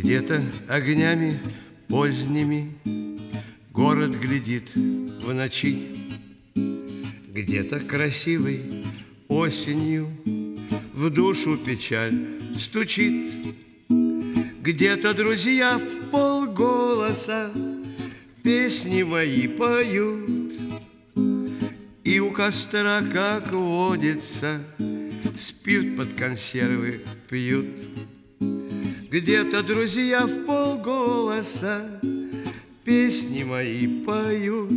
Где-то огнями поздними город глядит в ночи, где-то красивой осенью в душу печаль стучит, где-то друзья в полголоса песни мои поют, и у костра, как водится, спирт под консервы пьют. Где-то друзья в полголоса песни мои поют,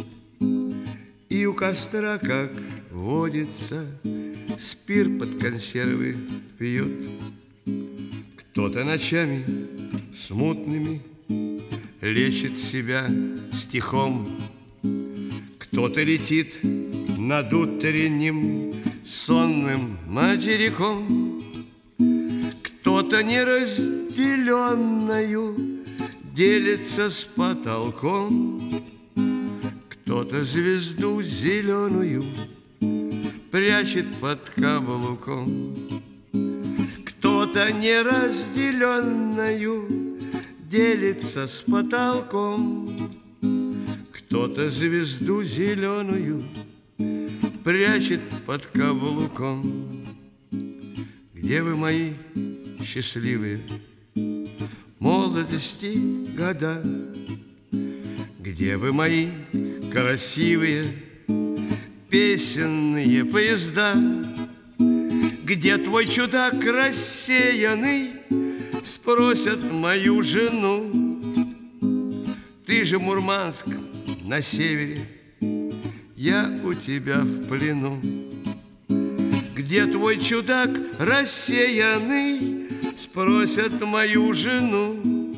и у костра, как водится, спирт под консервы пьют. Кто-то ночами смутными лечит себя стихом, кто-то летит над утренним сонным материком, кто-то неразделенною делится с потолком, кто-то звезду зеленую прячет под каблуком, кто-то неразделенную делится с потолком, кто-то звезду зеленую прячет под каблуком. Где вы, мои счастливые молодости года? Где вы, мои красивые песенные поезда? Где твой чудак рассеянный спросят мою жену? Ты же Мурманск на севере, я у тебя в плену. Где твой чудак рассеянный спросят мою жену?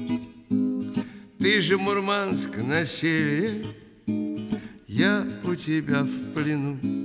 Ты же Мурманск на севере, я у тебя в плену.